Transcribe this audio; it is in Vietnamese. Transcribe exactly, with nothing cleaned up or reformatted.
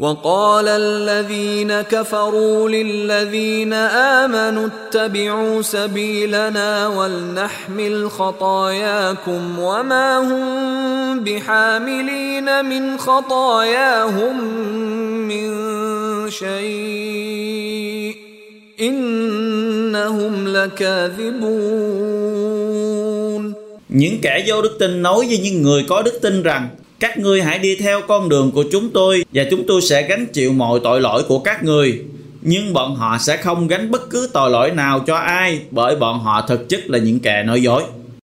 وقال الذين كفروا للذين آمنوا اتبعوا سبيلنا ولنحمل خطاياكم وما هم بحاملين من خطاياهم من شيء إنهم لكاذبون. Những kẻ vô đức tin nói với những người có đức tin rằng: các ngươi hãy đi theo con đường của chúng tôi và chúng tôi sẽ gánh chịu mọi tội lỗi của các ngươi. Nhưng bọn họ sẽ không gánh bất cứ tội lỗi nào cho ai, bởi bọn họ thực chất là những kẻ nói dối.